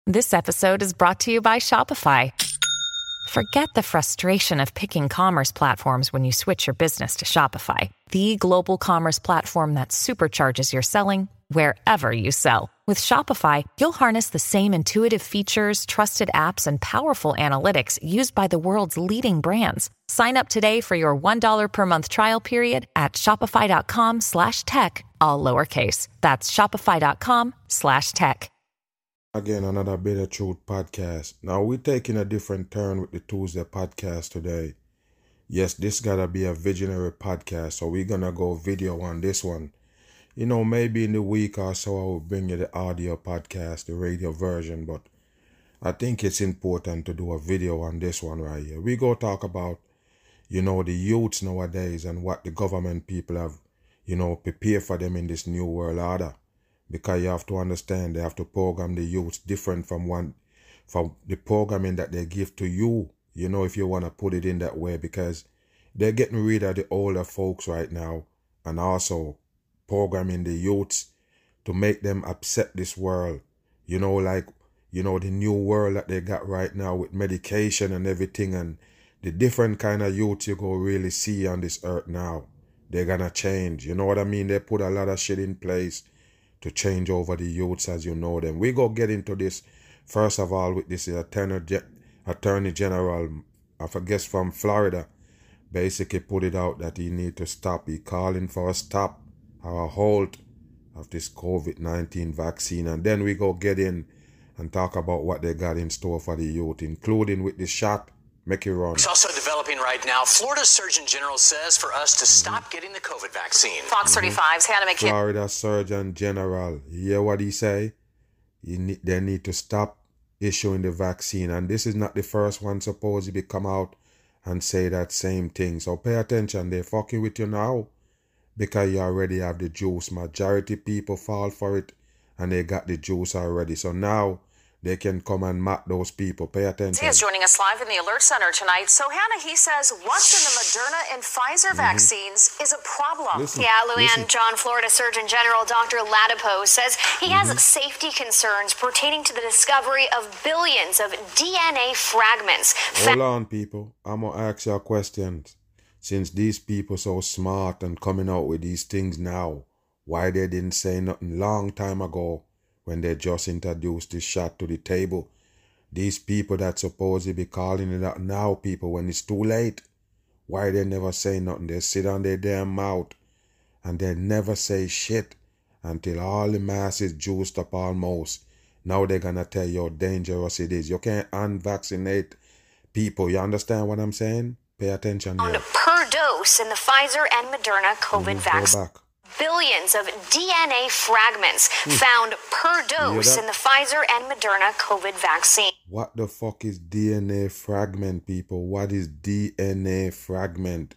This episode is brought to you by Shopify. Forget the frustration of picking commerce platforms when you switch your business to Shopify, the global commerce platform that supercharges your selling wherever you sell. With Shopify, you'll harness the same intuitive features, trusted apps, and powerful analytics used by the world's leading brands. Sign up today for your $1 per month trial period at shopify.com/tech, all lowercase. That's shopify.com/tech. Again, another Bitter Truth podcast. Now, we're taking a different turn with the Tuesday podcast today. Yes, this gotta be a visionary podcast, so we're gonna go video on this one. You know, maybe in the week or so I will bring you the audio podcast, the radio version, but I think it's important to do a video on this one right here. We go talk about, you know, the youths nowadays and what the government people have, you know, prepared for them in this new world order. Because you have to understand, they have to program the youths different from the programming that they give to you, you know, if you want to put it in that way, because they're getting rid of the older folks right now and also programming the youths to make them accept this world, you know, like, you know, the new world that they got right now with medication and everything, and the different kind of youths you go really see on this earth now. They're gonna change, you know what I mean? They put a lot of shit in place to change over the youths as you know them. We go get into this, first of all, with this Attorney General, I guess from Florida, basically put it out that he need to stop. He calling for a stop or a halt of this COVID-19 vaccine. And then we go get in and talk about what they got in store for the youth, including with the shot. Make it run. It's also developing right now. Florida's Surgeon General says for us to stop getting the COVID vaccine. Fox 35's Hannah McKinney. Florida Surgeon General. You hear what he say? They need to stop issuing the vaccine. And this is not the first one supposedly come out and say that same thing. So pay attention. They're fucking with you now because you already have the juice. Majority people fall for it and they got the juice already. So now they can come and mock those people. Pay attention. He is joining us live in the Alert Center tonight. So, Hannah, he says what's in the Moderna and Pfizer vaccines is a problem. Luann, John, Florida Surgeon General Dr. Ladapo says he has safety concerns pertaining to the discovery of billions of DNA fragments. Hold on, people. I'm going to ask you a question. Since these people so smart and coming out with these things now, why they didn't say nothing long time ago when they just introduced this shot to the table? These people that supposedly be calling it out now, people, when it's too late, why they never say nothing? They sit on their damn mouth and they never say shit until all the mass is juiced up almost. Now they're gonna tell you how dangerous it is. You can't unvaccinate people. You understand what I'm saying? Pay attention here. Per dose in the Pfizer and Moderna COVID vaccine. Billions of DNA fragments found per dose in the Pfizer and Moderna COVID vaccine. What the fuck is DNA fragment, people? What is DNA fragment?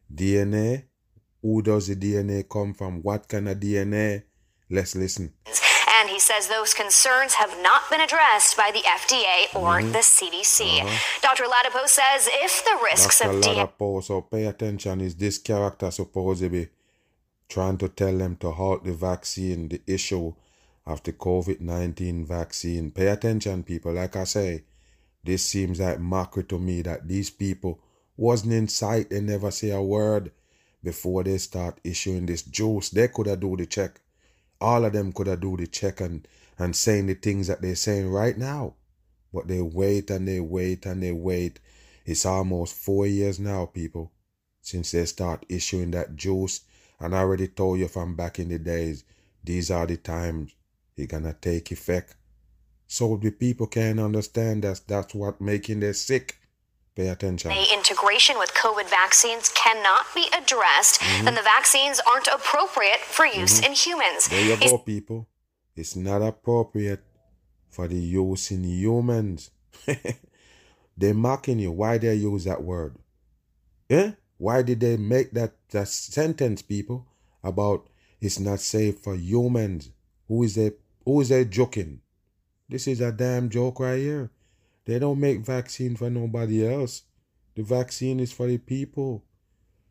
DNA? Who does the DNA come from? What kind of DNA? Let's listen. And he says those concerns have not been addressed by the FDA or the CDC. Dr. Ladapo says if the risks of DNA... So pay attention. Is this character supposed to be trying to tell them to halt the vaccine, the issue of the COVID-19 vaccine? Pay attention, people. Like I say, this seems like mockery to me that these people wasn't in sight. They never say a word before they start issuing this juice. They could have do the check. All of them could have do the check and saying the things that they're saying right now. But they wait and they wait and they wait. It's almost 4 years now, people, since they start issuing that juice. And I already told you from back in the days, these are the times it's gonna take effect. So the people can understand that's what making them sick. Pay attention. Integration with COVID vaccines cannot be addressed, then the vaccines aren't appropriate for use in humans. There you go, people. It's not appropriate for the use in humans. They're mocking you. Why they use that word? Yeah? Why did they make that sentence, people, about it's not safe for humans? Who is they joking? This is a damn joke right here. They don't make vaccine for nobody else. The vaccine is for the people.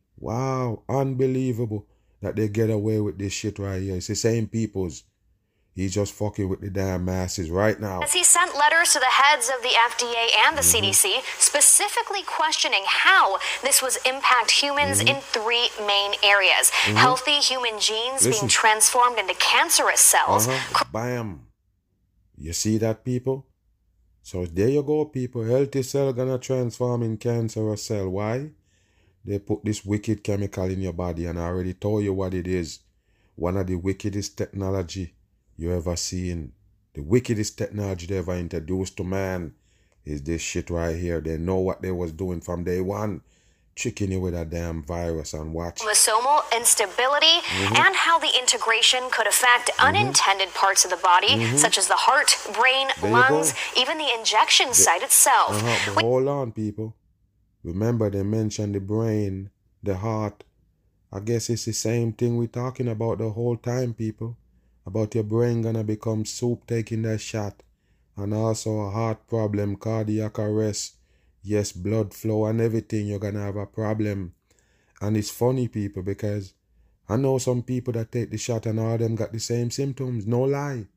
Wow, unbelievable that they get away with this shit right here. It's the same peoples. He's just fucking with the damn masses right now. As he sent letters to the heads of the FDA and the CDC, specifically questioning how this was impact humans in 3 main areas. Healthy human genes being transformed into cancerous cells. Bam. You see that, people? So there you go, people. Healthy cell gonna transform in cancerous cell. Why? They put this wicked chemical in your body, and I already told you what it is. One of the wickedest technology you ever seen. The wickedest technology they ever introduced to man is this shit right here. They know what they was doing from day one. Tricking you with a damn virus and watch. Chromosomal instability and how the integration could affect unintended parts of the body, such as the heart, brain, lungs, even the injection site itself. But hold on, people. Remember, they mentioned the brain, the heart. I guess it's the same thing we're talking about the whole time, people. About your brain gonna become soup taking that shot. And also a heart problem, cardiac arrest. Yes, blood flow and everything, you're gonna have a problem. And it's funny, people, because I know some people that take the shot and all of them got the same symptoms. No lie.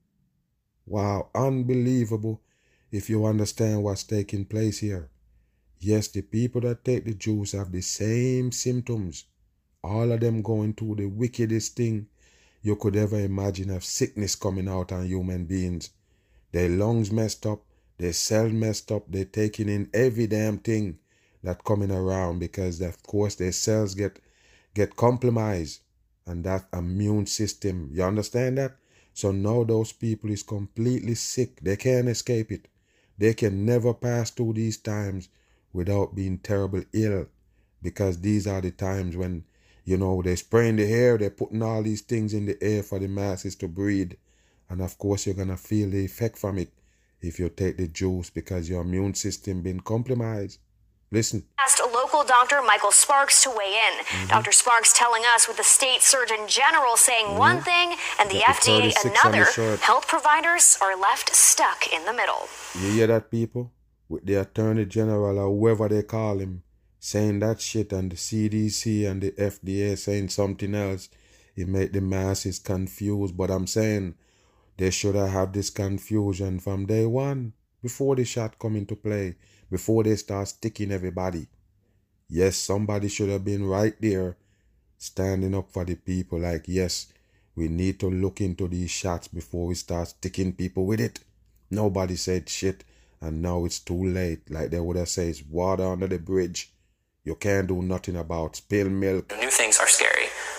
Wow, unbelievable if you understand what's taking place here. Yes, the people that take the juice have the same symptoms. All of them going through the wickedest thing you could ever imagine of sickness coming out on human beings. Their lungs messed up, their cells messed up, they're taking in every damn thing that coming around because, of course, their cells get compromised and that immune system. You understand that? So now those people is completely sick. They can't escape it. They can never pass through these times without being terribly ill, because these are the times when, you know, they're spraying the air, they're putting all these things in the air for the masses to breathe. And of course, you're going to feel the effect from it if you take the juice because your immune system been compromised. Listen. Asked local doctor Michael Sparks to weigh in. Dr. Sparks telling us with the state surgeon general saying one thing and the FDA another. Health providers are left stuck in the middle. You hear that, people? With the attorney general or whoever they call him saying that shit, and the CDC and the FDA saying something else, it made the masses confused. But I'm saying they should have had this confusion from day one, before the shot come into play, before they start sticking everybody. Yes, somebody should have been right there standing up for the people like, yes, we need to look into these shots before we start sticking people with it. Nobody said shit, and now it's too late. Like they would have said, it's water under the bridge. You can't do nothing about spilled milk. New things are scary.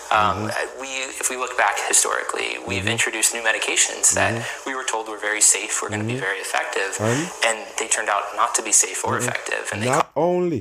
If we look back historically, we've introduced new medications that we were told were very safe, were going to be very effective, and they turned out not to be safe or effective. And not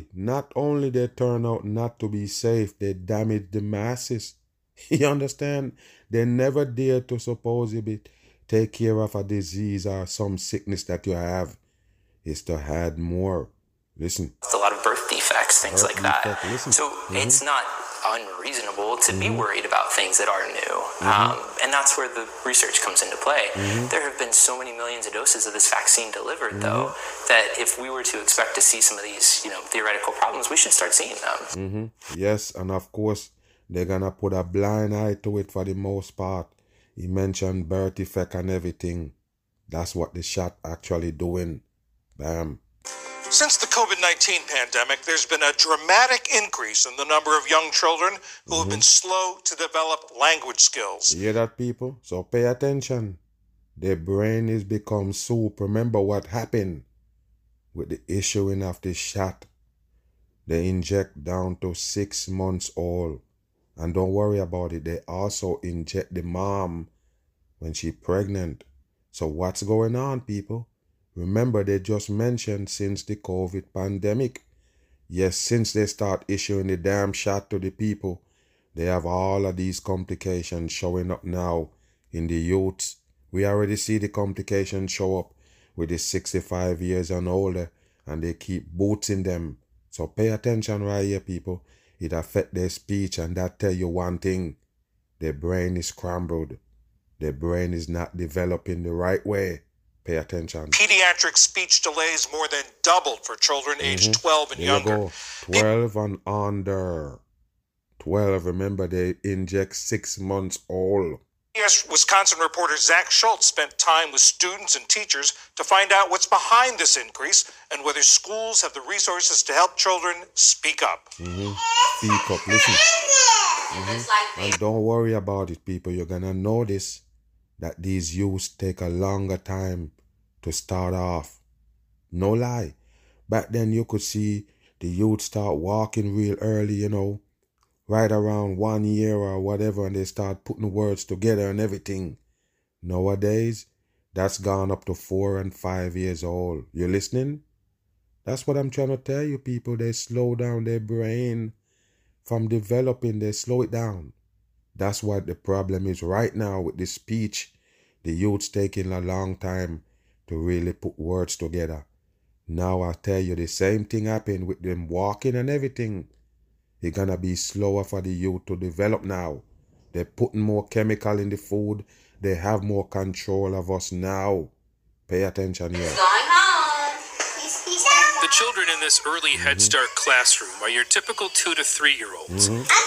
only they turn out not to be safe, they damage the masses. You understand? They never dare to supposedly take care of a disease or some sickness that you have. It's to add more. Listen. A lot of birth defects, things like that. So it's not unreasonable to be worried about things that are new. And that's where the research comes into play. There have been so many millions of doses of this vaccine delivered, though, that if we were to expect to see some of these, theoretical problems, we should start seeing them. Yes, and of course, they're going to put a blind eye to it for the most part. He mentioned birth defect and everything. That's what the shot actually doing. Bam. Since the COVID-19 pandemic, there's been a dramatic increase in the number of young children who have been slow to develop language skills. You hear that, people? So pay attention. Their brain is become soup. Remember what happened with the issuing of the shot. They inject down to 6 months old. And don't worry about it. They also inject the mom when she's pregnant. So what's going on, people? Remember, they just mentioned since the COVID pandemic. Yes, since they start issuing the damn shot to the people, they have all of these complications showing up now in the youths. We already see the complications show up with the 65 years and older, and they keep booting them. So pay attention right here, people. It affects their speech, and that tell you one thing. Their brain is scrambled. Their brain is not developing the right way. Pay attention. Pediatric speech delays more than doubled for children aged 12 and younger. Go. 12 and under. 12, remember, they inject 6 months old. Yes, Wisconsin reporter Zach Schultz spent time with students and teachers to find out what's behind this increase and whether schools have the resources to help children speak up. Speak up, listen. And don't worry about it, people. You're going to notice that these youths take a longer time to start off. No lie. Back then you could see the youth start walking real early, you know, right around 1 year or whatever, and they start putting words together and everything. Nowadays, that's gone up to 4 and 5 years old. You listening? That's what I'm trying to tell you, people. They slow down their brain from developing. They slow it down. That's what the problem is right now with the speech. The youth's taking a long time to really put words together. Now I tell you, the same thing happened with them walking and everything. It's gonna be slower for the youth to develop now. They're putting more chemical in the food. They have more control of us now. Pay attention here. The children in this early Head Start classroom are your typical 2 to 3 year olds.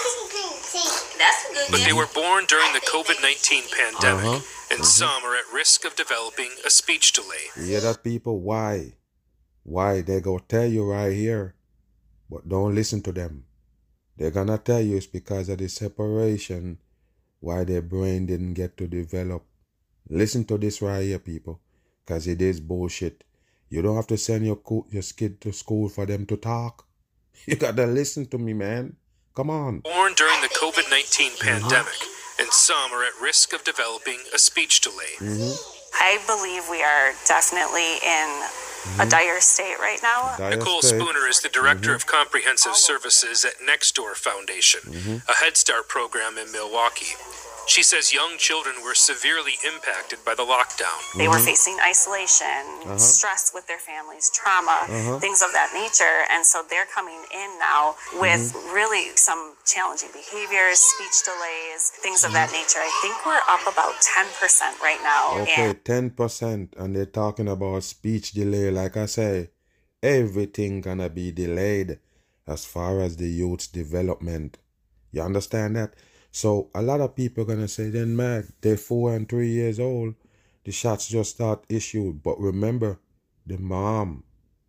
But they were born during the COVID-19 pandemic, and some are at risk of developing a speech delay. You hear that, people? Why? Why? They go tell you right here, but don't listen to them. They're gonna tell you it's because of the separation why their brain didn't get to develop. Listen to this right here, people, because it is bullshit. You don't have to send your kid to school for them to talk. You gotta listen to me, man. Come on. Born during the COVID-19 pandemic, and some are at risk of developing a speech delay. I believe we are definitely in a dire state right now. Nicole Spooner is the Director of Comprehensive Services at Nextdoor Foundation, a Head Start program in Milwaukee. She says young children were severely impacted by the lockdown. They were facing isolation, stress with their families, trauma, things of that nature. And so they're coming in now with really some challenging behaviors, speech delays, things of that nature. I think we're up about 10% right now. Okay, 10%. And they're talking about speech delay. Like I say, everything gonna be delayed as far as the youth's development. You understand that? So a lot of people are going to say, then Mag, they're 4 and 3 years old. The shots just start issued. But remember, the mom,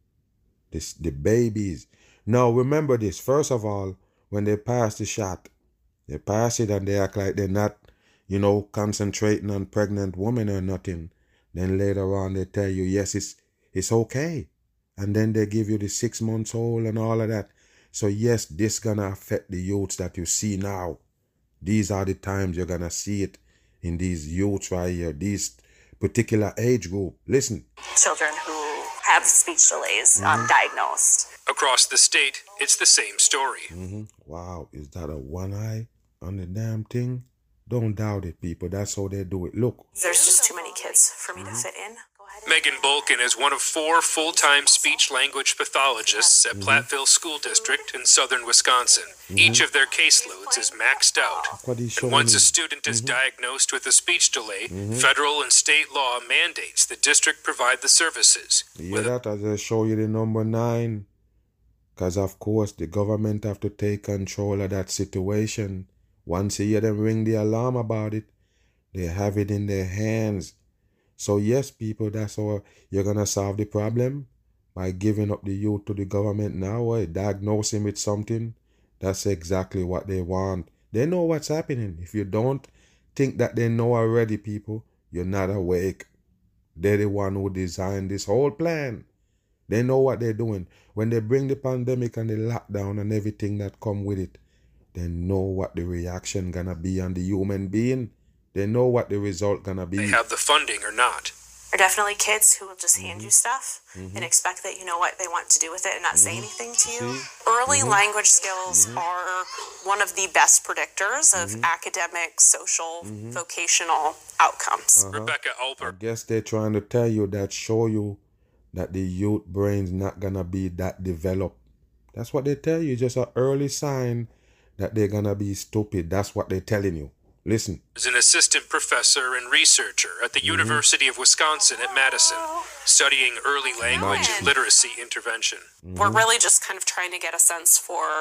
the babies. Now remember this. First of all, when they pass the shot, they pass it and they act like they're not, you know, concentrating on pregnant women or nothing. Then later on they tell you, yes, it's okay. And then they give you the 6 months old and all of that. So yes, this going to affect the youths that you see now. These are the times you're going to see it in these youths right here, these particular age group. Listen. Children who have speech delays diagnosed. Across the state, it's the same story. Wow, is that a one eye on the damn thing? Don't doubt it, people. That's how they do it. Look. There's just too many kids for me to fit in. Megan Bolkin is one of 4 full-time speech-language pathologists at Platteville School District in southern Wisconsin. Each of their caseloads is maxed out. And once a student is diagnosed with a speech delay, federal and state law mandates the district provide the services. You hear that? As I show you the number 9. Because, of course, the government have to take control of that situation. Once you hear them ring the alarm about it, they have it in their hands. So yes, people, that's how you're going to solve the problem by giving up the youth to the government now, or diagnose him with something. That's exactly what they want. They know what's happening. If you don't think that they know already, people, you're not awake. They're the one who designed this whole plan. They know what they're doing. When they bring the pandemic and the lockdown and everything that come with it, they know what the reaction going to be on the human being. They know what the result gonna be. They have the funding or not. There are definitely kids who will just hand you stuff and expect that you know what they want to do with it and not say anything to you. Early language skills are one of the best predictors of academic, social, vocational outcomes. Rebecca Alper. I guess they're trying to tell you that, show you that the youth brain's not gonna be that developed. That's what they tell you. Just an early sign that they're gonna be stupid. That's what they're telling you. Listen. Is an assistant professor and researcher at the University of Wisconsin at Madison, studying early language and literacy intervention. We're really just kind of trying to get a sense for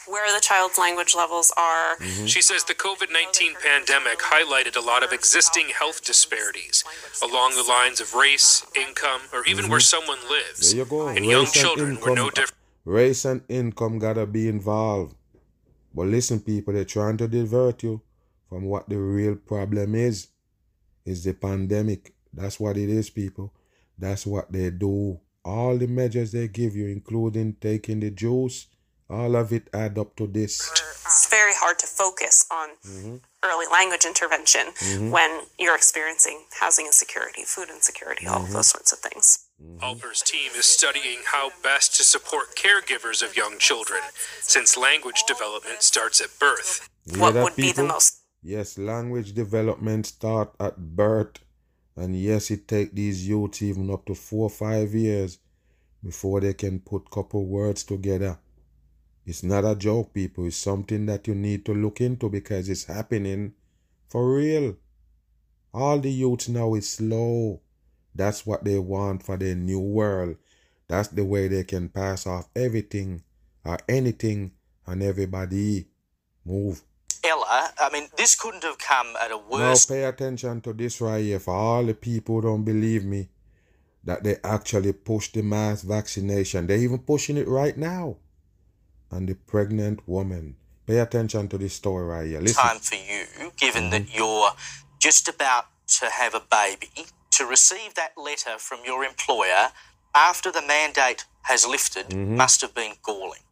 where the child's language levels are. She says the COVID-19 pandemic highlighted a lot of existing health disparities along the lines of race, income, or even where someone lives. There you go. And young children were no different. Race and income gotta be involved. But listen, people, they're trying to divert you from what the real problem is the pandemic. That's what it is, people. That's what they do. All the measures they give you, including taking the juice, all of it add up to this. It's very hard to focus on early language intervention when you're experiencing housing insecurity, food insecurity, all of those sorts of things. Alper's team is studying how best to support caregivers of young children, since language development starts at birth. What would be the most? Yes, language development start at birth. And yes, it take these youths even up to 4 or 5 years before they can put couple words together. It's not a joke, people. It's something that you need to look into because it's happening for real. All the youths now is slow. That's what they want for their new world. That's the way they can pass off everything or anything and everybody. Move. Ella, I mean, this couldn't have come at a worse... Now pay attention to this right here. For all the people who don't believe me, that they actually push the mass vaccination. They're even pushing it right now. And the pregnant woman. Pay attention to this story right here. Listen. Time for you, given that you're just about to have a baby, to receive that letter from your employer after the mandate has lifted must have been galling.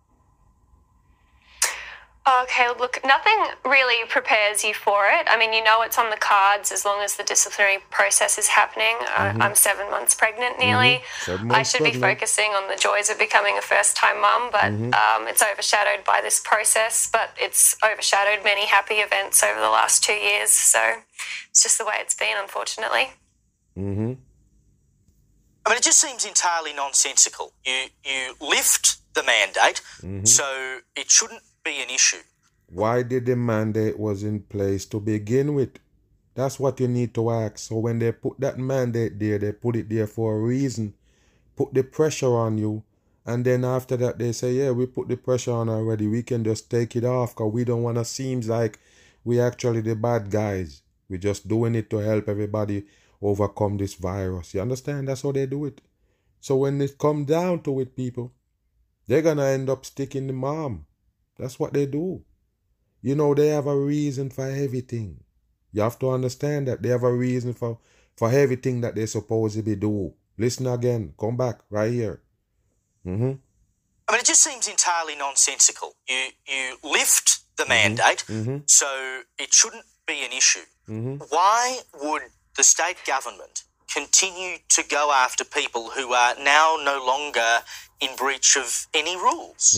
Okay, look, nothing really prepares you for it. I mean, you know it's on the cards as long as the disciplinary process is happening. I'm 7 months pregnant nearly. I should be focusing on the joys of becoming a first-time mum, but it's overshadowed by this process, but it's overshadowed many happy events over the last 2 years, so it's just the way it's been, unfortunately. I mean, it just seems entirely nonsensical. You lift the mandate, so it shouldn't be an issue. Why did the mandate was in place to begin with? That's what you need to ask. So when they put that mandate there, they put it there for a reason. Put the pressure on you. And then after that, they say, yeah, we put the pressure on already. We can just take it off because we don't want to seem like we actually the bad guys. We're just doing it to help everybody overcome this virus. You understand? That's how they do it. So when it comes down to it, people, they're going to end up sticking the mom. That's what they do. You know, they have a reason for everything. You have to understand that they have a reason for everything that they're supposed to be doing. Listen again. Come back right here. I mean, it just seems entirely nonsensical. You lift the mandate, so it shouldn't be an issue. Why would the state government continue to go after people who are now no longer in breach of any rules?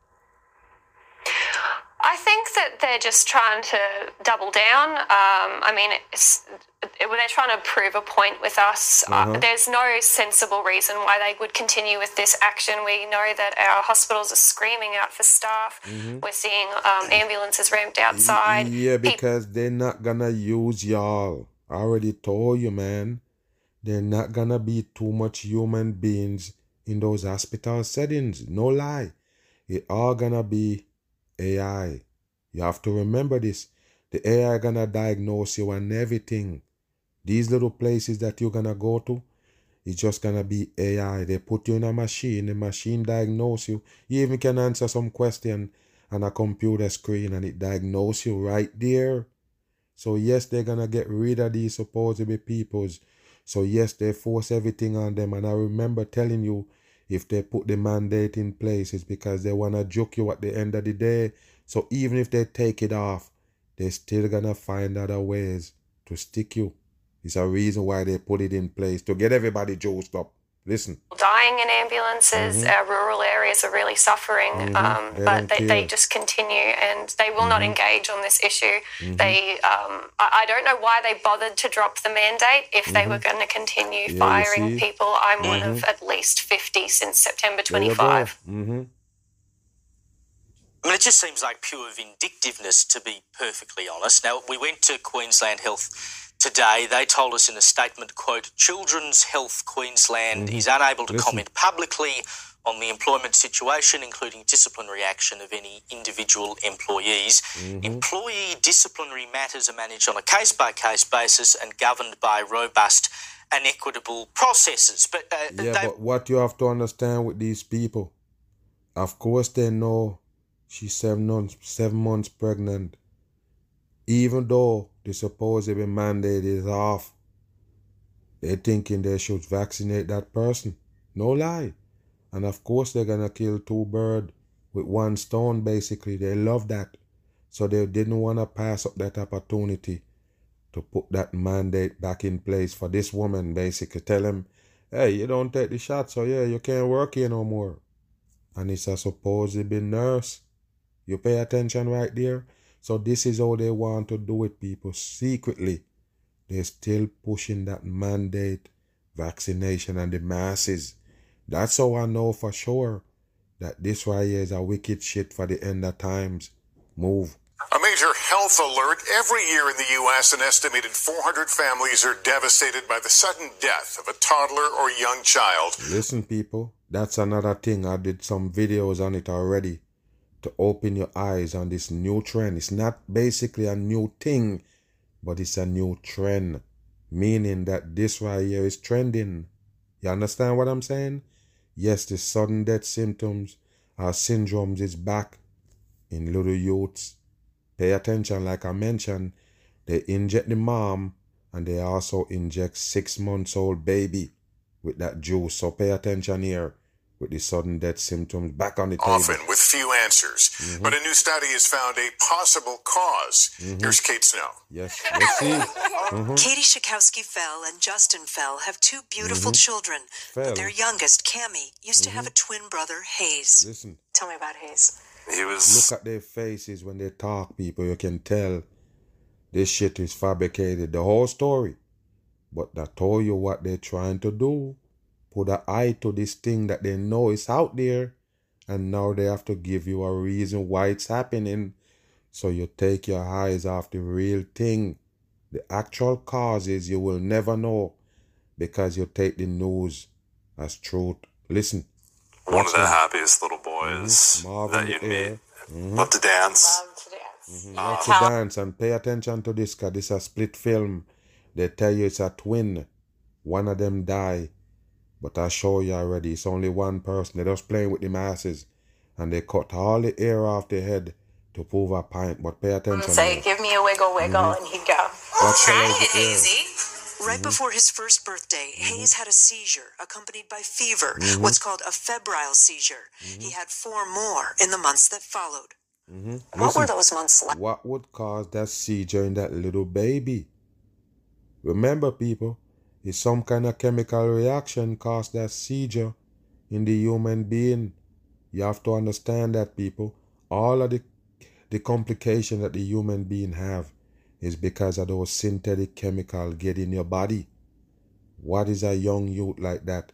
I think that they're just trying to double down. I mean, they're trying to prove a point with us. There's no sensible reason why they would continue with this action. We know that our hospitals are screaming out for staff. We're seeing ambulances ramped outside. Yeah, because they're not going to use y'all. I already told you, man. They're not going to be too much human beings in those hospital settings. No lie. It all going to be AI. You have to remember this. The AI gonna diagnose you and everything. These little places that you're gonna go to, it's just gonna be AI. They put you in a machine, the machine diagnose you. You even can answer some question on a computer screen and it diagnose you right there. So yes, they're gonna get rid of these supposedly peoples. So yes, they force everything on them. And I remember telling you, if they put the mandate in place, it's because they want to juke you at the end of the day. So even if they take it off, they're still going to find other ways to stick you. It's a reason why they put it in place, to get everybody juiced up. Listen. Dying in ambulances, our rural areas are really suffering, but they just continue and they will not engage on this issue. I don't know why they bothered to drop the mandate if they were going to continue firing people. I'm one of at least 50 since September 25. I mean, it just seems like pure vindictiveness, to be perfectly honest. Now, we went to Queensland Health today. They told us in a statement, quote, Children's Health Queensland is unable to comment publicly on the employment situation, including disciplinary action of any individual employees. Employee disciplinary matters are managed on a case-by-case basis and governed by robust and equitable processes. But but what you have to understand with these people, of course they know she's 7 months pregnant. Even though the supposed mandate is off, they're thinking they should vaccinate that person. No lie. And of course they're going to kill 2 birds with 1 stone, basically. They love that. So they didn't want to pass up that opportunity to put that mandate back in place for this woman, basically. Tell him, hey, you don't take the shot, so yeah, you can't work here no more. And it's a supposed nurse. You pay attention right there? So this is how they want to do it, people. Secretly, they're still pushing that mandate, vaccination, and the masses. That's how I know for sure that this right here is a wicked shit for the end of times. Move. A major health alert. Every year in the U.S., an estimated 400 families are devastated by the sudden death of a toddler or young child. Listen, people, that's another thing. I did some videos on it already to open your eyes on this new trend. It's not basically a new thing, but it's a new trend, meaning that this right here is trending. You understand what I'm saying? Yes, the sudden death symptoms or syndromes is back in little youths. Pay attention, like I mentioned, they inject the mom and they also inject 6-month-old baby with that juice. So pay attention here with the sudden death symptoms back on the table. Often with few answers. But a new study has found a possible cause. Here's Kate Snow. Yes, let's see. Katie Schakowsky Fell and Justin Fell have 2 beautiful children. But their youngest, Cammie, used to have a twin brother, Hayes. Listen. Tell me about Hayes. Look at their faces when they talk, people. You can tell this shit is fabricated, the whole story. But I told you what they're trying to do. Put an eye to this thing that they know is out there. And now they have to give you a reason why it's happening. So you take your eyes off the real thing. The actual causes you will never know because you take the news as truth. Listen. One of the happiest little boys that you'd meet. Love to dance. Love to dance. And pay attention to this because this is a split film. They tell you it's a twin. One of them die. But I show you already, it's only one person. They're just playing with the masses. And they cut all the hair off their head to prove a point. But pay attention. Say, give me a wiggle, and he'd go. Try it, Hazy. Right before his first birthday, Hayes had a seizure accompanied by fever, what's called a febrile seizure. He had 4 more in the months that followed. What were those months like? What would cause that seizure in that little baby? Remember, people, it's some kind of chemical reaction caused that seizure in the human being. You have to understand that, people. All of the complication that the human being have is because of those synthetic chemicals get in your body. What is a young youth like that,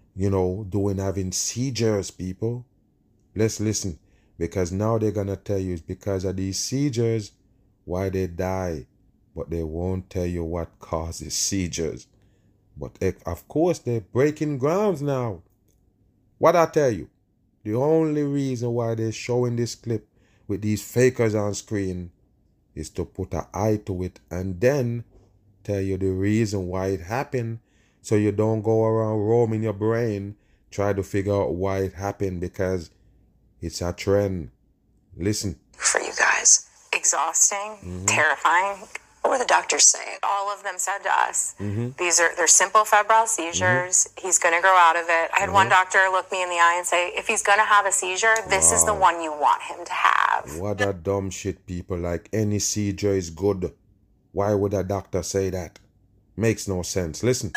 having seizures, people? Let's listen, because now they're going to tell you it's because of these seizures why they die, but they won't tell you what causes seizures. But of course, they're breaking grounds now. What I tell you, the only reason why they're showing this clip with these fakers on screen is to put an eye to it and then tell you the reason why it happened, so you don't go around roaming your brain try to figure out why it happened, because it's a trend. Listen. For you guys, exhausting, terrifying. What were the doctors saying? All of them said to us, they're simple febrile seizures. He's going to grow out of it. I had one doctor look me in the eye and say, if he's going to have a seizure, this is the one you want him to have. What a dumb shit, people. Like, any seizure is good. Why would a doctor say that? Makes no sense. Listen.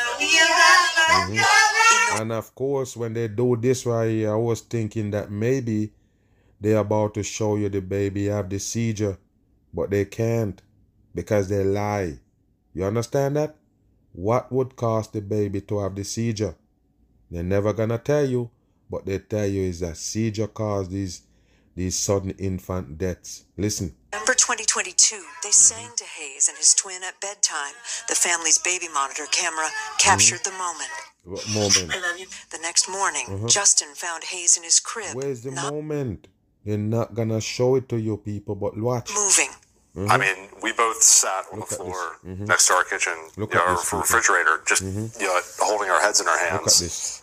And of course, when they do this right here, I was thinking that maybe they're about to show you the baby have the seizure, but they can't. Because they lie. You understand that? What would cause the baby to have the seizure? They're never gonna tell you, but they tell you is that seizure caused these sudden infant deaths. Listen. November 2022, 22, they sang to Hayes and his twin at bedtime. The family's baby monitor camera captured the moment. What moment? I love you. The next morning, Justin found Hayes in his crib. Where's the moment? They're not gonna show it to you people, but watch. Moving. I mean, we both sat on the floor next to our kitchen, our refrigerator, just holding our heads in our hands. Look at this.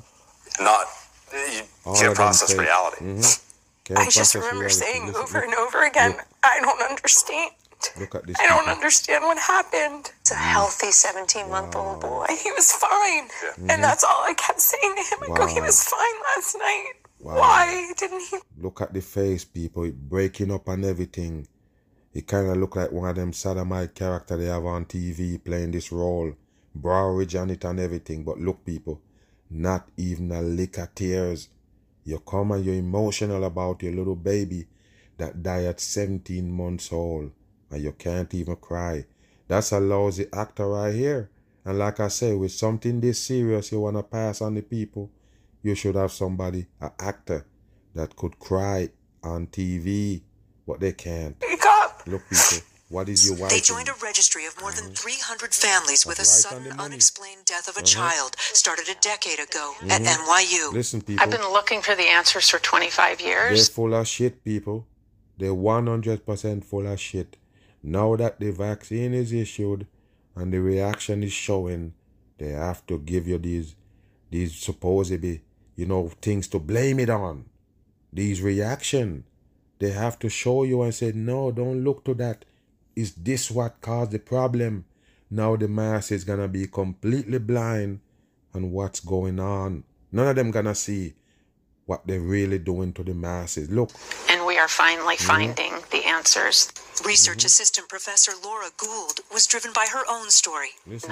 You can't process reality. I just remember saying over and over again, I don't understand. Look at this. I don't understand what happened. It's a healthy 17-month-old boy. He was fine. And that's all I kept saying to him. I go, he was fine last night. Wow. Why didn't he? Look at the face, people. It breaking up and everything. It kind of look like one of them sodomite character they have on TV playing this role. Brow ridge on it and everything. But look, people, not even a lick of tears. You come and you're emotional about your little baby that died at 17 months old. And you can't even cry. That's a lousy actor right here. And like I say, with something this serious you want to pass on the people, you should have somebody, an actor, that could cry on TV, but they can't. Wake up! Look, people, what is your wife? They joined a registry of more than 300 families with a sudden, unexplained death of a child, started a decade ago at NYU. Listen, people. I've been looking for the answers for 25 years. They're full of shit, people. They're 100% full of shit. Now that the vaccine is issued and the reaction is showing, they have to give you these supposedly, things to blame it on. These reaction. They have to show you and say, no, don't look to that. Is this what caused the problem? Now the mass is going to be completely blind on what's going on. None of them going to see what they're really doing to the masses. Look. And we are finally finding the answers. Research assistant professor Laura Gould was driven by her own story. Listen.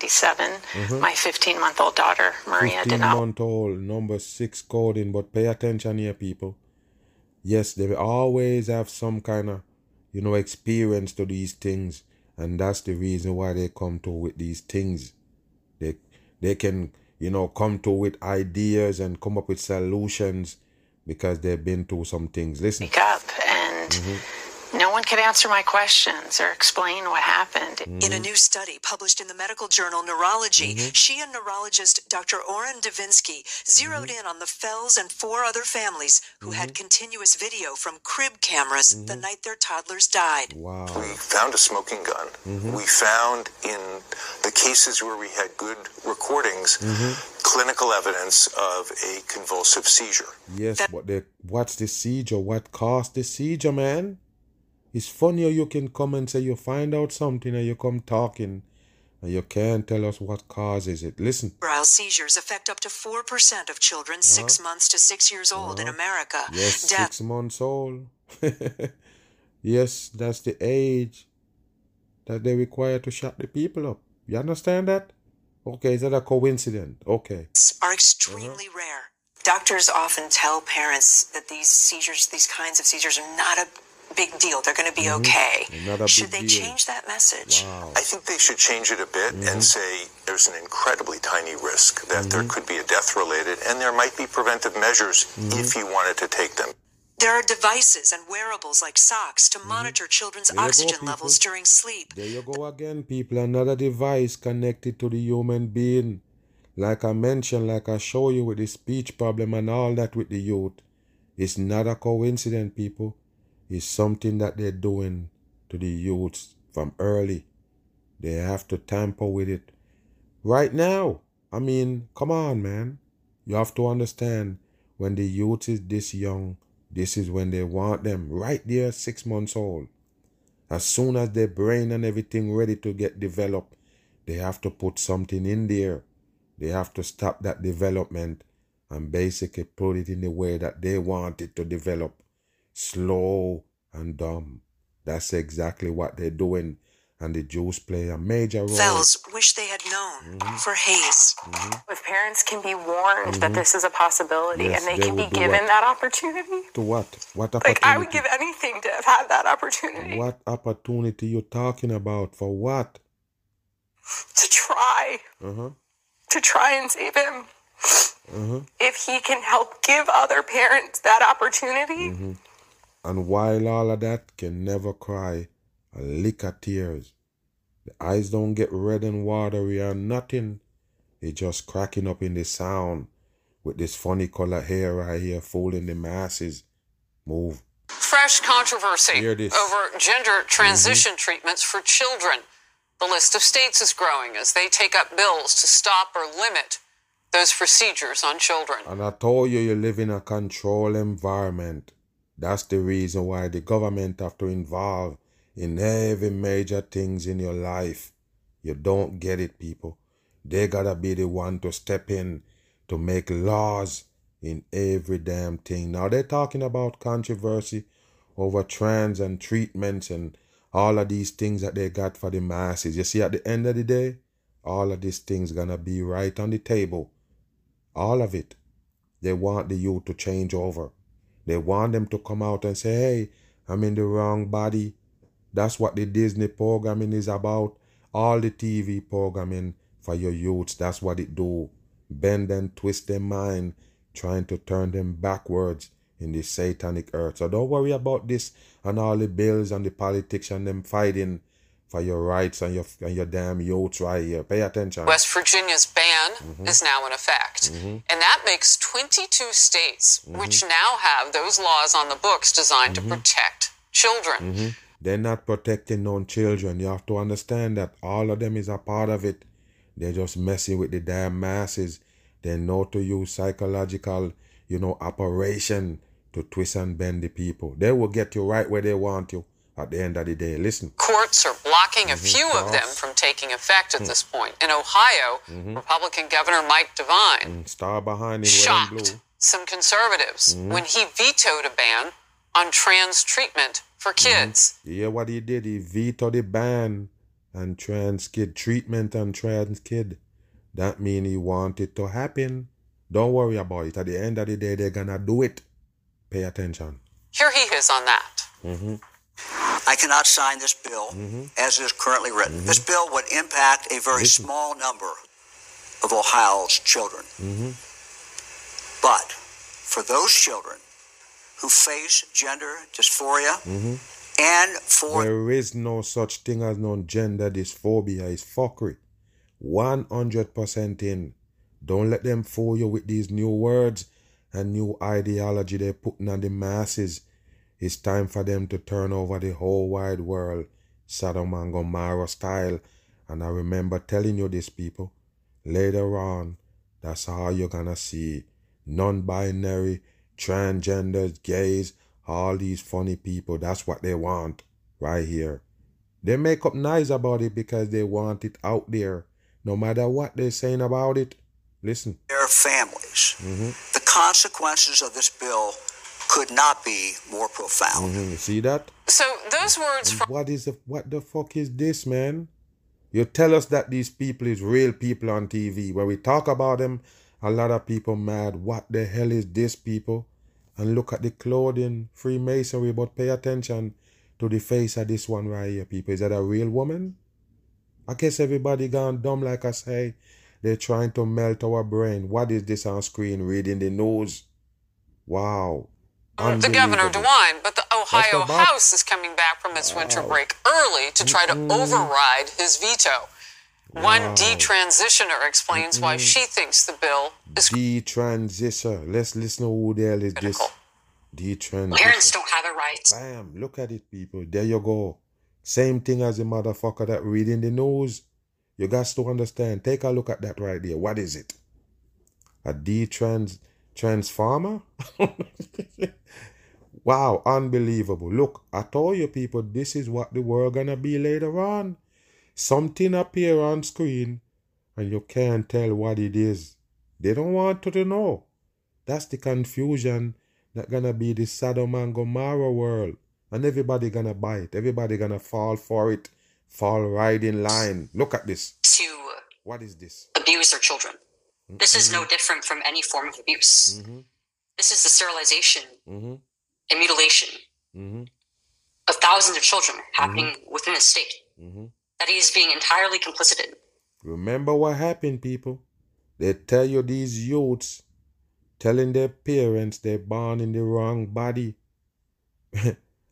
1997, my 15-month-old daughter, Maria, did not. 15-month-old, number 6 coding, but pay attention here, people. Yes, they will always have some kind of, experience to these things. And that's the reason why they come to with these things. They can, come to with ideas and come up with solutions because they've been through some things. Listen. Wake up and no one could answer my questions or explain what happened. In a new study published in the medical journal Neurology, she and neurologist Dr. Oren Davinsky zeroed in on the Fells and 4 other families who had continuous video from crib cameras the night their toddlers died. Wow. We found a smoking gun. We found in the cases where we had good recordings, clinical evidence of a convulsive seizure. Yes, but what's the seizure? What caused the seizure, man? It's funny how you can come and say you find out something and you come talking and you can't tell us what causes it. Listen. Febrile seizures affect up to 4% of children 6 months to 6 years old in America. Yes, 6 months old. Yes, that's the age that they require to shut the people up. You understand that? Okay, is that a coincidence? Okay. Are extremely rare. Doctors often tell parents that these kinds of seizures are not a big deal. They're going to be okay. Should they change that message? Wow. I think they should change it a bit and say there's an incredibly tiny risk that there could be a death related, and there might be preventive measures if you wanted to take them. There are devices and wearables like socks to monitor children's oxygen levels during sleep. There you go again, people. Another device connected to the human being. Like I mentioned, like I show you with the speech problem and all that with the youth. It's not a coincidence, people. It's something that they're doing to the youths from early. They have to tamper with it right now. I mean, come on, man. You have to understand, when the youth is this young, this is when they want them. Right there, 6 months old. As soon as their brain and everything ready to get developed, they have to put something in there. They have to stop that development and basically put it in the way that they want it to develop. Slow and dumb. That's exactly what they're doing. And the Jews play a major role. Fells wish they had known for Hayes. If parents can be warned that this is a possibility, and they can be given that opportunity. To what? What opportunity? Like, I would give anything to have had that opportunity. What opportunity you talking about? For what? To try. To try and save him. If he can help give other parents that opportunity. And while all of that, can never cry a lick of tears. The eyes don't get red and watery or nothing. They just cracking up in the sound with this funny color hair right here fooling the masses. Move. Fresh controversy over gender transition treatments for children. The list of states is growing as they take up bills to stop or limit those procedures on children. And I told you live in a controlled environment. That's the reason why the government have to involve in every major things in your life. You don't get it, people. They gotta be the one to step in to make laws in every damn thing. Now they're talking about controversy over trans and treatments and all of these things that they got for the masses. You see, at the end of the day, all of these things gonna be right on the table. All of it. They want the youth to change over. They want them to come out and say, hey, I'm in the wrong body. That's what the Disney programming is about. All the TV programming for your youths, that's what it do. Bend and twist their mind, trying to turn them backwards in this satanic earth. So don't worry about this and all the bills and the politics and them fighting for your rights and your damn youths right here. Pay attention. West Virginia's ban is now in effect. And that makes 22 states which now have those laws on the books designed to protect children. They're not protecting no children. You have to understand that all of them is a part of it. They're just messing with the damn masses. They know to use psychological, operation to twist and bend the people. They will get you right where they want you at the end of the day. Listen. Courts are blocking a few of them from taking effect at this point. In Ohio, Republican Governor Mike DeWine star behind him, shocked some conservatives when he vetoed a ban on trans treatment for kids. Yeah, what he did, he vetoed the ban on trans kid treatment on trans kid. That means he want it to happen. Don't worry about it. At the end of the day, they're gonna do it. Pay attention. Here he is on that. I cannot sign this bill as it is currently written. This bill would impact a very small number of Ohio's children. But for those children who face gender dysphoria and for... There is no such thing as no gender dysphoria. It's fuckery. 100% in. Don't let them fool you with these new words and new ideology they're putting on the masses. It's time for them to turn over the whole wide world, Sodom and Gomorrah style. And I remember telling you this, people. Later on, that's how you're gonna see non-binary, transgenders, gays, all these funny people. That's what they want right here. They make up nice about it because they want it out there. No matter what they're saying about it. Listen. Their families. The consequences of this bill could not be more profound. You see that? So those words from... What the fuck is this, man? You tell us that these people is real people on TV. When we talk about them, a lot of people mad. What the hell is this, people? And look at the clothing, Freemasonry, but pay attention to the face of this one right here, people. Is that a real woman? I guess everybody gone dumb like I say. They're trying to melt our brain. What is this on screen? Reading the news. Wow. The Governor DeWine, but the Ohio House is coming back from its winter break early to try to override his veto. One detransitioner explains why she thinks the bill is... Detransitioner. Let's listen to who the hell is this. Detransitioner. Parents don't have a right. Bam. Look at it, people. There you go. Same thing as the motherfucker that reading the news. You got to understand. Take a look at that right there. What is it? A transformer? Wow, unbelievable. Look, I told you, people, this is what the world gonna be later on. Something appear on screen and you can't tell what it is. They don't want you to know. That's the confusion that gonna be the Sodom and Gomorrah world. And everybody gonna buy it. Everybody gonna fall for it. Fall right in line. Look at this. What is this? Abuse their children. This is no different from any form of abuse. This is the sterilization and mutilation of thousands of children happening within the state that he is being entirely complicit in. Remember what happened, people. They tell you these youths telling their parents they're born in the wrong body.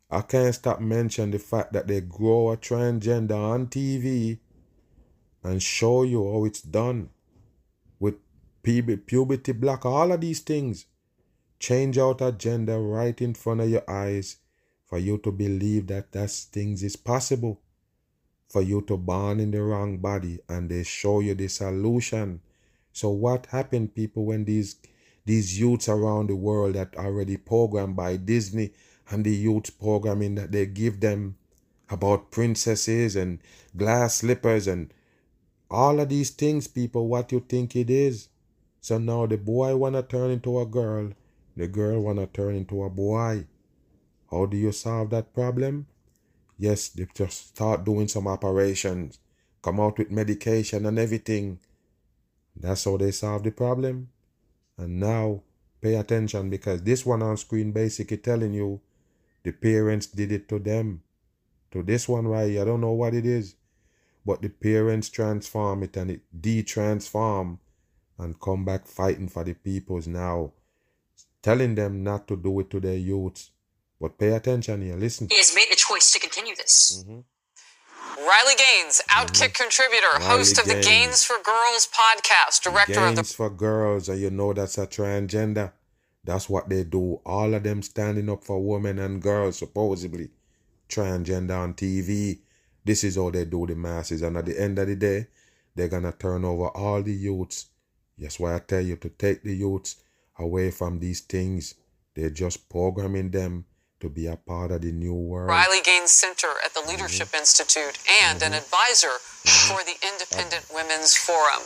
I can't stop mentioning the fact that they grow a transgender on TV and show you how it's done with puberty block, all of these things. Change out a gender right in front of your eyes for you to believe that things is possible. For you to born in the wrong body, and they show you the solution. So what happened, people, when these youths around the world that are already programmed by Disney and the youth programming that they give them about princesses and glass slippers and all of these things, people, what you think it is? So now the boy wanna turn into a girl, the girl wanna turn into a boy. How do you solve that problem? Yes, they just start doing some operations, come out with medication and everything. That's how they solve the problem. And now, pay attention, because this one on screen basically telling you the parents did it to them. To this one right here, I don't know what it is, but the parents transform it and it de-transform and come back fighting for the peoples now, telling them not to do it to their youths. But pay attention here, listen. He has made the choice to continue this. Riley Gaines, Outkick contributor, host of the Gaines for Girls podcast, director of the Gaines for Girls, and you know that's a transgender. That's what they do. All of them standing up for women and girls, supposedly. Transgender on TV. This is how they do the masses. And at the end of the day, they're going to turn over all the youths. That's why I tell you to take the youths away from these things. They're just programming them to be a part of the new world. Riley Gaines Center at the Leadership Institute and an advisor for the Independent Women's Forum.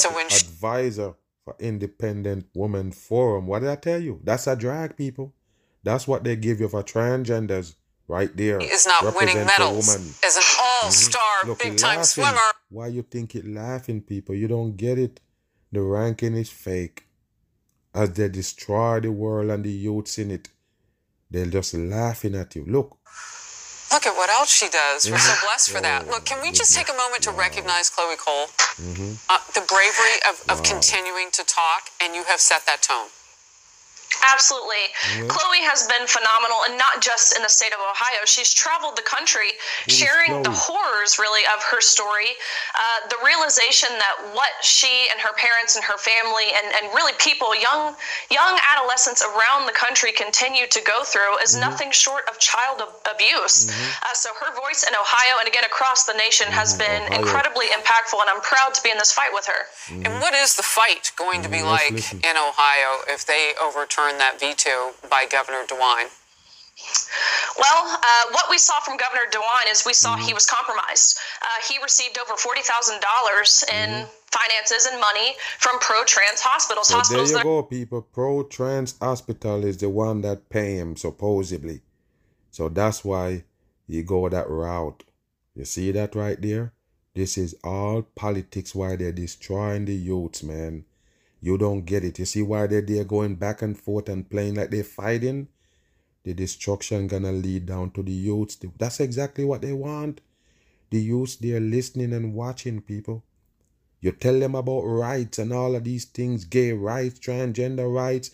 Advisor for Independent Women Forum. What did I tell you? That's a drag, people. That's what they give you for transgenders right there. He is not winning medals as an all-star big-time swimmer. Why you think it laughing, people? You don't get it. The ranking is fake. As they destroy the world and the youths in it, they're just laughing at you. Look at what else she does. We're so blessed for that. Look, can we just take a moment to recognize Chloe Cole? The bravery of continuing to talk, and you have set that tone. Absolutely. Chloe has been phenomenal, and not just in the state of Ohio. She's traveled the country sharing the horrors, really, of her story, the realization that what she and her parents and her family and really people, young adolescents around the country continue to go through is nothing short of child abuse. So her voice in Ohio and again across the nation has been incredibly impactful, and I'm proud to be in this fight with her. And what is the fight going to be like in Ohio if they overturn that veto by Governor DeWine? Well, what we saw from Governor DeWine is we saw he was compromised. He received over $40,000 in finances and money from pro-trans hospitals. So there you go, people. Pro-trans hospital is the one that pay him, supposedly. So that's why you go that route. You see that right there? This is all politics, why they're destroying the youths, man. You don't get it. You see why they're there going back and forth and playing like they're fighting? The destruction gonna lead down to the youths. That's exactly what they want. The youths, they're listening and watching, people. You tell them about rights and all of these things, gay rights, transgender rights,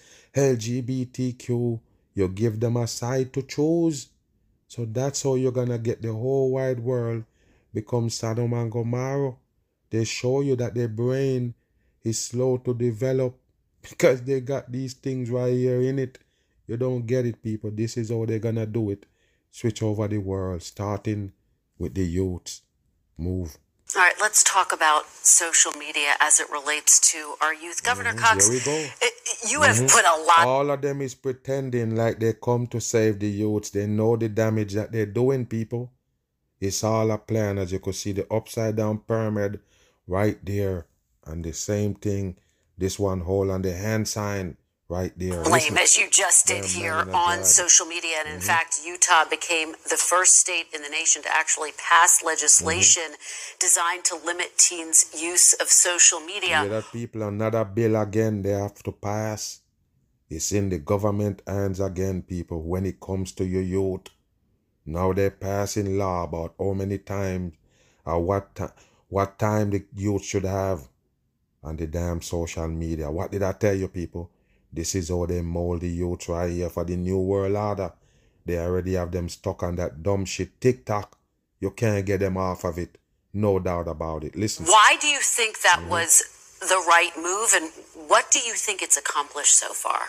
LGBTQ. You give them a side to choose. So that's how you're gonna get the whole wide world become Sodom and Gomorrah. They show you that their brain is slow to develop because they got these things right here in it. You don't get it, people. This is how they're gonna do it. Switch over the world, starting with the youths. Move. All right, let's talk about social media as it relates to our youth. Governor Cox, here we go. You have put a lot. All of them is pretending like they come to save the youths. They know the damage that they're doing, people. It's all a plan, as you could see the upside down pyramid right there. And the same thing, this one hole on the hand sign right there. Blame, as you just did here on social media. And in fact, Utah became the first state in the nation to actually pass legislation designed to limit teens' use of social media. Yeah, that people, another bill again they have to pass. It's in the government hands again, people, when it comes to your youth. Now they're passing law about how many times or what time the youth should have on the damn social media. What did I tell you, people? This is how they mold the youth right here for the new world order. They already have them stuck on that dumb shit TikTok. You can't get them off of it. No doubt about it. Listen. Why do you think that was the right move, and what do you think it's accomplished so far?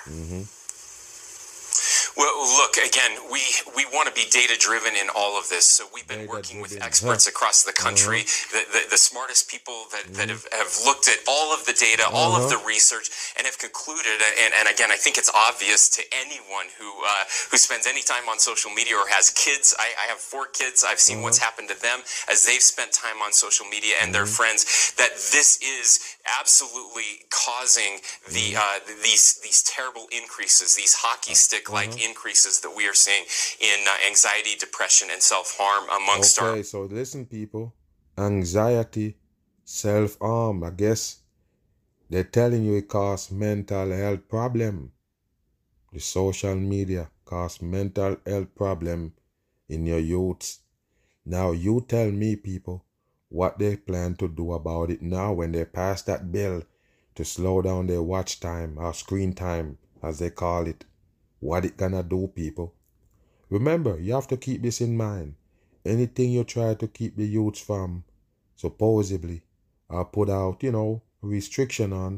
Well, look, again, we want to be data-driven in all of this. So we've been working with experts across the country, the smartest people that have looked at all of the data, all of the research, and have concluded, and again, I think it's obvious to anyone who spends any time on social media or has kids. I have 4 kids. I've seen what's happened to them as they've spent time on social media and their friends, that this is absolutely causing these terrible increases, these hockey stick-like increases that we are seeing in anxiety, depression, and self-harm amongst our... Okay, so listen, people. Anxiety, self-harm, I guess they're telling you it causes mental health problem. The social media cause mental health problem in your youths. Now you tell me, people, what they plan to do about it now when they pass that bill to slow down their watch time or screen time, as they call it. What it gonna do, people? Remember, you have to keep this in mind. Anything you try to keep the youths from, supposedly, or put out, restriction on,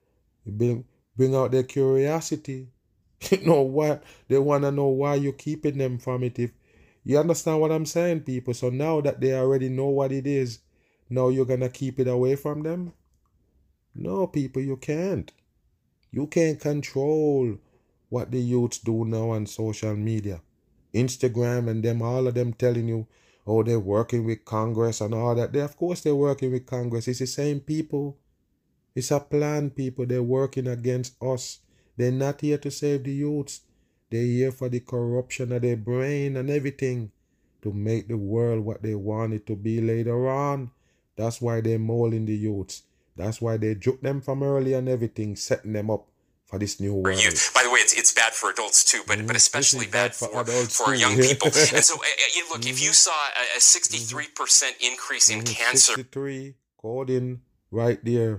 bring out their curiosity. You know what? They want to know why you're keeping them from it. If you understand what I'm saying, people. So now that they already know what it is, now you're going to keep it away from them? No, people, you can't. You can't control what the youths do now on social media. Instagram and them, all of them telling you, oh, they're working with Congress and all that. Of course they're working with Congress. It's the same people. It's a plan, people. They're working against us. They're not here to save the youths. They're here for the corruption of their brain and everything to make the world what they want it to be later on. That's why they're molding the youths. That's why they juke them from early and everything, setting them up for this new world. By the way, it's bad for adults too, but especially bad for young people. And so, look, if you saw a 63% increase in cancer... 63, coding right there.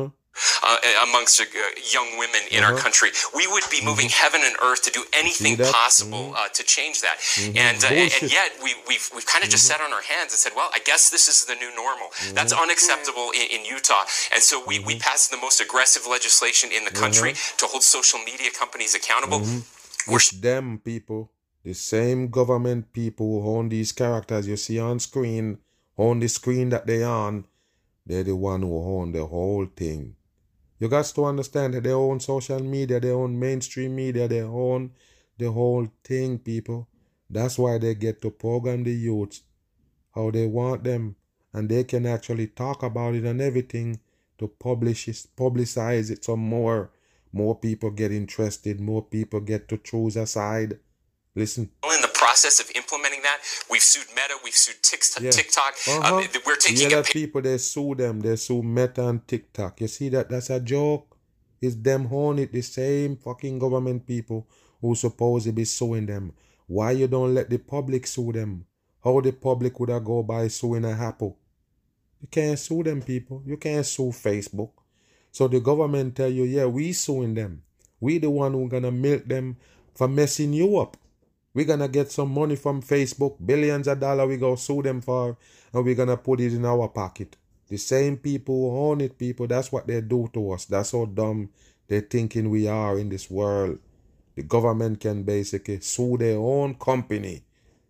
Amongst young women in our country, we would be moving heaven and earth to do anything possible to change that. And yet we've kind of just sat on our hands and said, well, I guess this is the new normal. That's unacceptable in Utah. And so we passed the most aggressive legislation in the country to hold social media companies accountable. It's them people, the same government people who own these characters you see on screen, on the screen that they on, they're the one who own the whole thing. You got to understand that they own social media, they own mainstream media, they own the whole thing, people. That's why they get to program the youths how they want them. And they can actually talk about it and everything to publicize it some more. More people get interested, more people get to choose a side. Listen. In the process of implementing that, we've sued Meta, we've sued TikTok. We're taking that people, they sue them. They sue Meta and TikTok. You see that? That's a joke. It's them own it, the same fucking government people who supposedly be suing them. Why you don't let the public sue them? How the public would have go by suing a Apple? You can't sue them, people. You can't sue Facebook. So the government tell you, yeah, we suing them. We the one who gonna milk them for messing you up. We're going to get some money from Facebook, billions of dollars we go sue them for, and we're going to put it in our pocket. The same people who own it, people, that's what they do to us. That's how dumb they're thinking we are in this world. The government can basically sue their own company.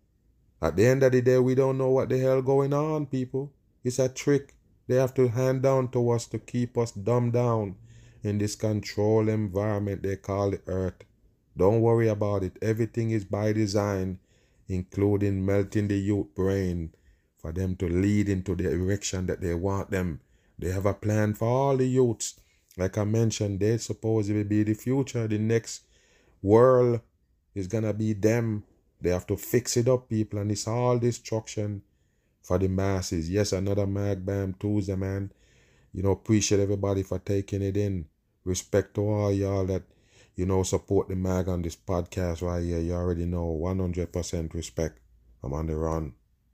At the end of the day, we don't know what the hell going on, people. It's a trick they have to hand down to us to keep us dumbed down in this control environment they call the earth. Don't worry about it. Everything is by design, including melting the youth brain for them to lead into the direction that they want them. They have a plan for all the youths. Like I mentioned, they're supposed to be the future. The next world is going to be them. They have to fix it up, people. And it's all destruction for the masses. Yes, another Mag Bam Tuesday, man. Appreciate everybody for taking it in. Respect to all y'all that support the mag on this podcast right here. You already know, 100% respect. I'm on the run.